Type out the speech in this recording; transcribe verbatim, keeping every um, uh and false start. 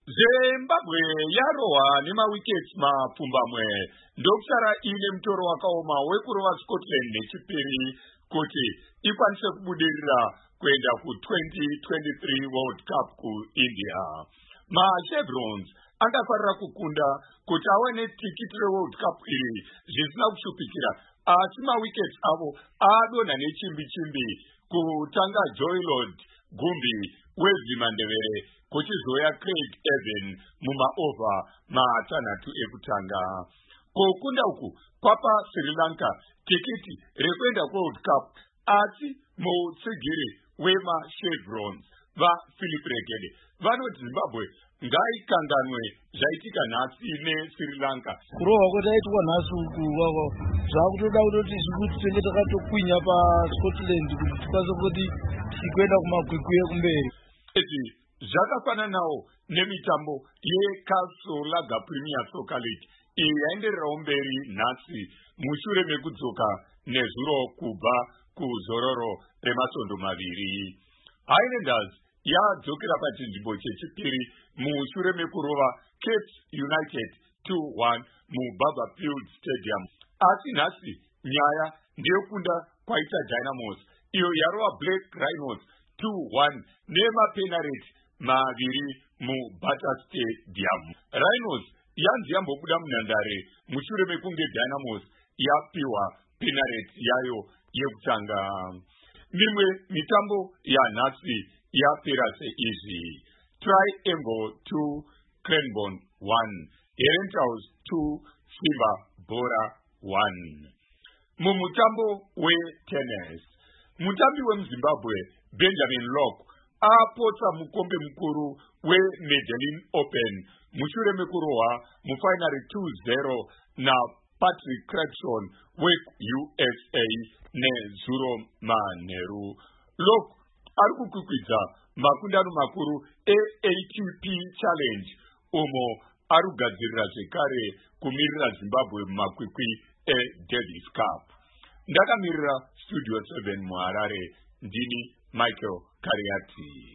Zimbabwe yarohwa nemawickets mapfumbamwe ndokusara ine mutoro wakaoma wekurova Scotland nechipiri kuti ikwanise kubudirira kuenda ku-twenty twenty-three World Cup kuIndia. MaChevrons angafarira kukunda kuti awane tikiti reWorld Cup iri zvisina kushupikira, asi mawickets avo adonha nechimbi-chimbi kutanga Joylord Gumbi weZimandevere kuchizoya Craig Evan mumaova matanhatu ekutanga. Kukunda uku kwapa Sri Lanka tikiti rekuenda kuWorld Cup, asi mutsigiri wemaChevrons vaPhilip Regede vanoti Zimbabwe ngaikanganwe zvaitika nhasi neSri Lanka. Kurohwa kwataitwa nhasi uku wako zvakutoda kutoti zvikuti tenge takatokwinya paScotland kuti tikwanise kuti tichikwenda kumakwikwi ekumberi. Izvi zvakafananawo nemitambo yeKasolaga Premier Soccer League iyi yaendererawo mberi nhasi mushure mekudzoka nezuro kubva kuzororo remasvondo maviri. Highlanders yadzokera pachinzvimbo chechipiri mushure mekurova Cape United two one muBarberfield Stadium. Asi nhasi nyaya ndeyokunda kwaita Dynamos iyo yarova Black Rhinos two one nemapenalty maviri muBata Stadium. Rhinos yanzi yambobuda munhandare mushure mekunge Dynamos yapiwa penalty yayo yekutanga. Mimwe mitambo yanhasi yapera seizvi: Triangle two Cranbourne one, Herentals two Simba Bora one. Mumutambo wetennis, mutambi wemuZimbabwe Benjamin Locke apotsa mukombe mukuru weMedellin Open mushure mekurohwa mufinary two zero naPatrick Clarkson weU S A nezuro manheru. Locke ari kukwikwidza makundano makuru eA T P Challenge umo ari kugadzirira zvekare kumirira Zimbabwe mumakwikwi eDavis Cup. Ndakamirira Studio seven muHarare, ndini Michael Kariati.